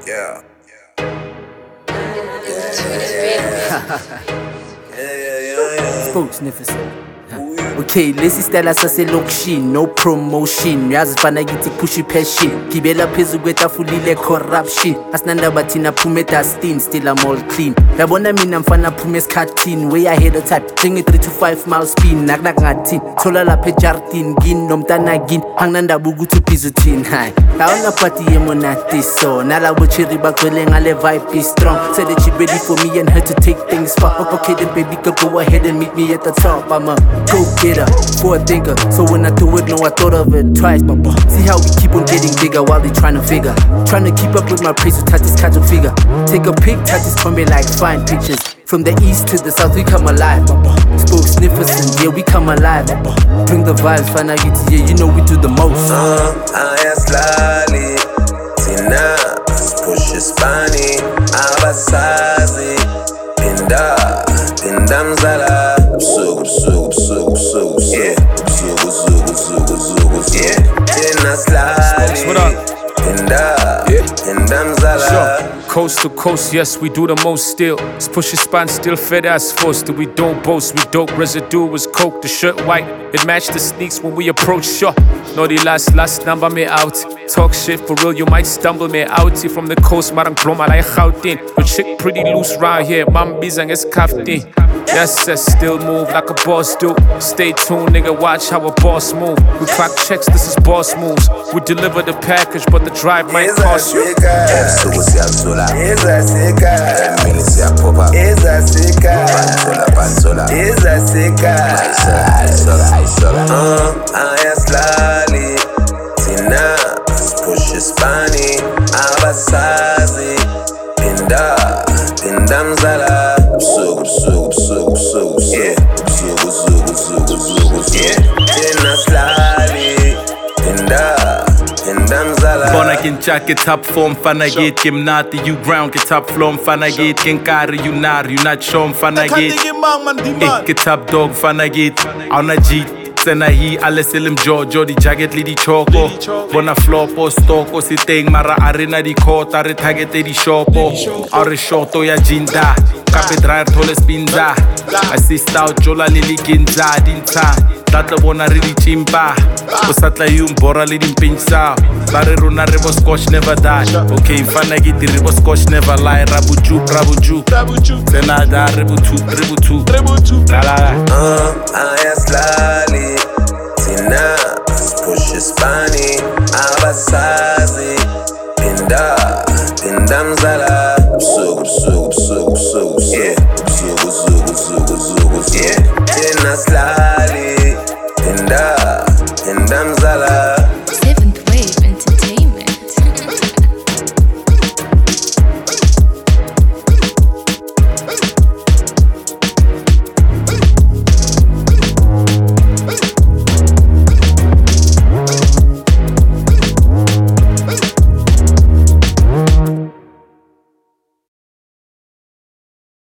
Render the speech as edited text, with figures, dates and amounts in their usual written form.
Yeah. Spokes Nifferson. Okay, lesi stela saselokishini, no promotion. Uyazifana ngithi push passion. Gibela phezulu kwetafulile corruption. Asinandaba thina phume dustini, still I'm all clean. Yabona mina mfana phume esikhathini, way ahead of time. Njenge 3 to 5 mile spin, nakunak ngathini. Thola lapha ejardini, ngini nomntana gini. Anginandaba ukuthi ubhizi uthini. Hayi, awuna party yemonatiso. Nalabo cherry bagcwele ngale vibe is strong. Said that she ready for me and her to take things far. Okay then baby girl, go ahead and meet me at the top. I'm a go-getter, for a thinker. So when I do it, no, I thought of it twice, papa. See how we keep on getting bigger while they trying to figure. Trying to keep up with my pace to touch this kind of figure. Take a pic, touch this combi like fine pictures. From the east to the south, we come alive, papa. Spokes Nifferson, yeah, we come alive, papa. Bring the vibes, find out yeah, you know we do the most. I slowly, Tina, push Spani, Abasazi, Pinda Mzala, yeah, Tina slowly, Pinda Mzala. Coast to coast, yes, we do the most still. It's push your spine, still fed as forced. We don't boast, we dope. Residue was coke, the shirt white. It matched the sneaks when we approach. Sure, no, the last number me out. Talk shit for real, you might stumble me out. From the coast, marang ploma like Gauteng. Your chick pretty loose round here, mam bizang is kafti. Yes, still move like a boss do. Stay tuned, nigga, watch how a boss move. We clock checks, this is boss moves. We deliver the package, but the drive might cost you. I slowly, Tina, push Spani, Abasazi, Pinda Mzala, yeah, Tina slowly, Pinda Mzala. Bona kinchak ke top form fana get kim nati you ground ke top floor fana get kin kari you not show fana get ke top dog fana get ona G Sena hi alle selim Jody jacket li di choco Bona flop o stoko si teng mara arena di kota re target di shopo are shoto ya jinda kape dryer thole spinza assist out jola lili ginza dinta Tatla bona re di chimpa o satla yung bora le di pinsa bare rona re bo scotch never die okay fana get re bo scotch never lie rabuju sena da rebutu la I slowly, Tina, push Spani, Abasazi, Pinda Mzala,